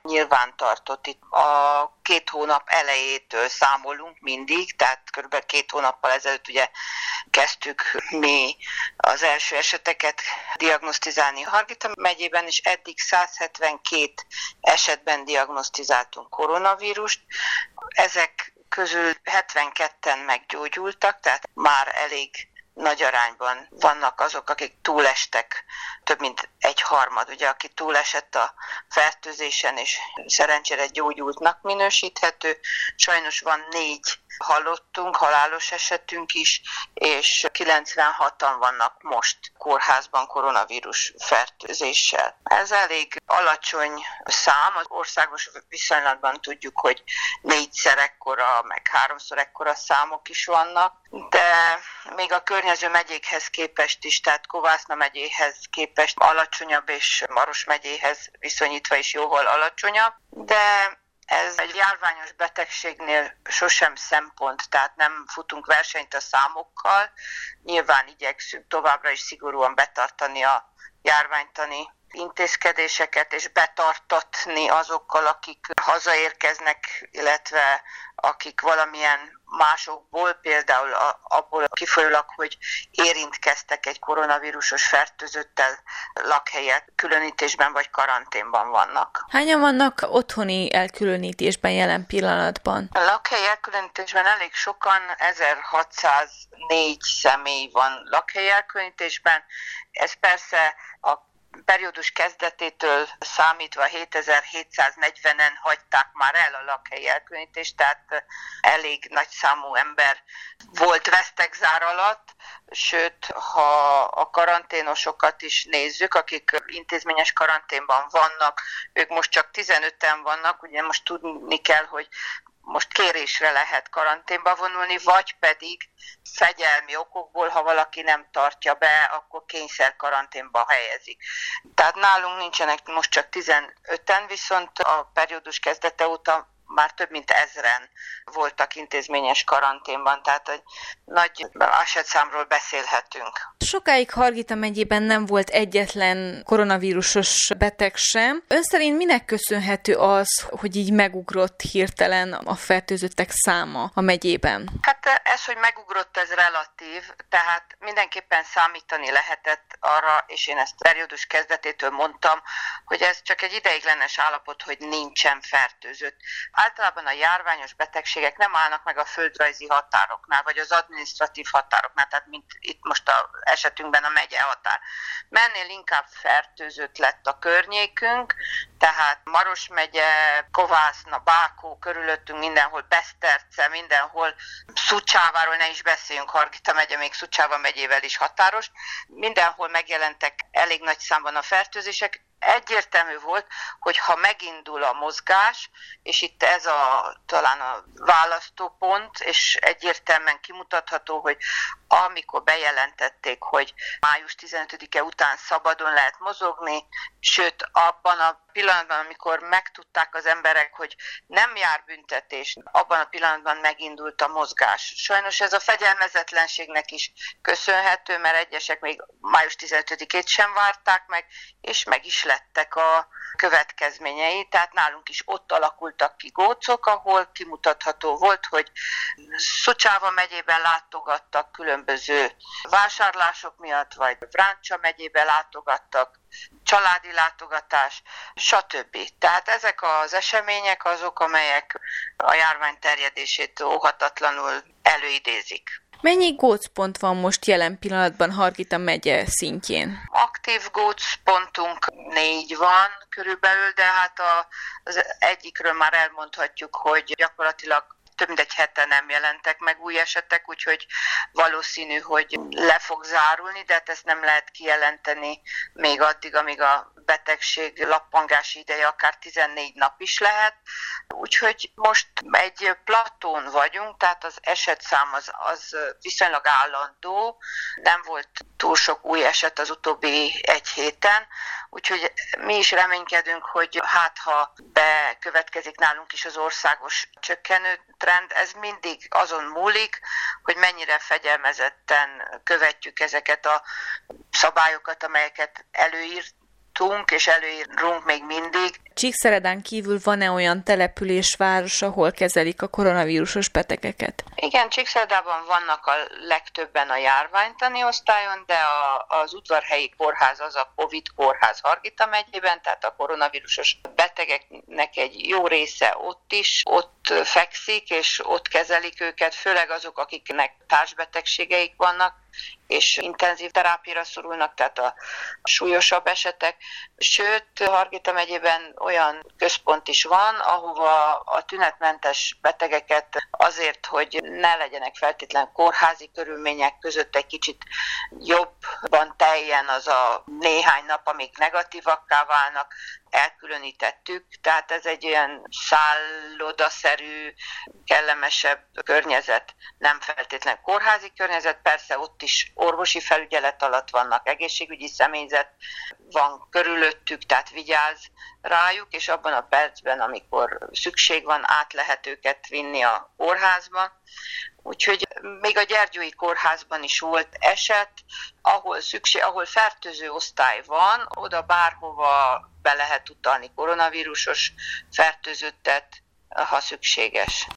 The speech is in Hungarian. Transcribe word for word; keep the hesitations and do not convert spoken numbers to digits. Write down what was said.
nyilvántartott. Itt a két hónap elejétől számolunk mindig, tehát kb. két hónappal ezelőtt ugye kezdtük mi az első eseteket diagnosztizálni Hargita megyében, és eddig száz hetvenkét esetben diagnosztizáltunk koronavírust. Ezek közül hetvenketten meggyógyultak, tehát már elég nagy arányban vannak azok, akik túlestek, több mint egy harmad, ugye, aki túlesett a fertőzésen, és szerencsére gyógyultnak minősíthető. Sajnos van négy halottunk, halálos esetünk is, és kilencvenhatan vannak most kórházban koronavírus fertőzéssel. Ez elég alacsony szám, az országos viszonylatban tudjuk, hogy négyszer ekkora, meg háromszor ekkora számok is vannak, de még a környező megyékhez képest is, tehát Kovászna megyéhez képest alacsonyabb, és Maros megyéhez viszonyítva is jóval alacsonyabb, de ez egy járványos betegségnél sosem szempont, tehát nem futunk versenyt a számokkal. Nyilván igyekszünk továbbra is szigorúan betartani a járványtani intézkedéseket, és betartatni azokkal, akik hazaérkeznek, illetve akik valamilyen másokból, például abból kifolyólag, hogy érintkeztek egy koronavírusos fertőzöttel, lakhelyi különítésben vagy karanténban vannak. Hányan vannak otthoni elkülönítésben jelen pillanatban? A lakhelyi elkülönítésben elég sokan, ezerhatszáznégy személy van lakhelyi elkülönítésben. Ez persze a periódus kezdetétől számítva hétezer-hétszáznegyvenen hagyták már el a lakhelyi elkülönítést, tehát elég nagy számú ember volt vesztegzár alatt, sőt, ha a karanténosokat is nézzük, akik intézményes karanténban vannak, ők most csak tizenöten vannak, ugye most tudni kell, hogy most kérésre lehet karanténba vonulni, vagy pedig fegyelmi okokból, ha valaki nem tartja be, akkor kényszer karanténba helyezik. Tehát nálunk nincsenek most csak tizenöten, viszont a periódus kezdete óta már több mint ezren voltak intézményes karanténban, tehát egy nagy esetszámról beszélhetünk. Sokáig Hargita megyében nem volt egyetlen koronavírusos beteg sem. Ön szerint minek köszönhető az, hogy így megugrott hirtelen a fertőzöttek száma a megyében? Hát ez, hogy megugrott, ez relatív, tehát mindenképpen számítani lehetett arra, és én ezt periódus kezdetétől mondtam, hogy ez csak egy ideiglenes állapot, hogy nincsen fertőzött. Általában a járványos betegségek nem állnak meg a földrajzi határoknál, vagy az adminisztratív határoknál, tehát mint itt most az esetünkben a megye határ. Mennél inkább fertőzött lett a környékünk, tehát Maros megye, Kovászna, Bákó, körülöttünk mindenhol, Beszterce, mindenhol, Szucsáváról ne is beszéljünk, Hargita megye még Szucsáva megyével is határos, mindenhol megjelentek elég nagy számban a fertőzések. Egyértelmű volt, hogy ha megindul a mozgás, és itt ez a, talán a választópont, és egyértelműen kimutatható, hogy amikor bejelentették, hogy május tizenötödike után szabadon lehet mozogni, sőt abban a pillanatban, amikor megtudták az emberek, hogy nem jár büntetés, abban a pillanatban megindult a mozgás. Sajnos ez a fegyelmezetlenségnek is köszönhető, mert egyesek még május tizenötödikét sem várták meg, és meg is lettek a következményei, tehát nálunk is ott alakultak ki gócok, ahol kimutatható volt, hogy Szucsáva megyében látogattak különböző vásárlások miatt, vagy Vráncsa megyében látogattak, családi látogatás, stb. Tehát ezek az események azok, amelyek a járvány terjedését óhatatlanul előidézik. Mennyi gócpont van most jelen pillanatban Hargita megye szintjén? Aktív gócpontunk négy van körülbelül, de hát a, az egyikről már elmondhatjuk, hogy gyakorlatilag több mint egy hete nem jelentek meg új esetek, úgyhogy valószínű, hogy le fog zárulni, de hát ezt nem lehet kijelenteni még addig, amíg a betegség lappangási ideje akár tizennégy nap is lehet. Úgyhogy most egy platón vagyunk, tehát az esetszám az, az viszonylag állandó, nem volt túl sok új eset az utóbbi egy héten, úgyhogy mi is reménykedünk, hogy hát ha bekövetkezik nálunk is az országos csökkenő trend, ez mindig azon múlik, hogy mennyire fegyelmezetten követjük ezeket a szabályokat, amelyeket előírt előírtunk, és előírunk még mindig. Csíkszeredán kívül van-e olyan település, város, ahol kezelik a koronavírusos betegeket? Igen, Csíkszeredában vannak a legtöbben a járványtani osztályon, de a, az udvarhelyi kórház az a Covid kórház Hargita megyében, tehát a koronavírusos betegeknek egy jó része ott is, ott fekszik, és ott kezelik őket, főleg azok, akiknek társbetegségeik vannak, és intenzív terápiára szorulnak, tehát a súlyosabb esetek. Sőt, Hargita megyében olyan központ is van, ahova a tünetmentes betegeket azért, hogy ne legyenek feltétlen kórházi körülmények között, egy kicsit jobban teljen az a néhány nap, amíg negatívakká válnak, elkülönítettük, tehát ez egy olyan szállodaszerű, kellemesebb környezet, nem feltétlen kórházi környezet, persze ott is orvosi felügyelet alatt vannak, egészségügyi személyzet van körülöttük, tehát vigyáz rájuk, és abban a percben, amikor szükség van, át lehet őket vinni a kórházba. Úgyhogy még a Gyergyói kórházban is volt eset, ahol szükség, ahol fertőző osztály van, oda bárhova be lehet utalni koronavírusos fertőzöttet, ha szükséges.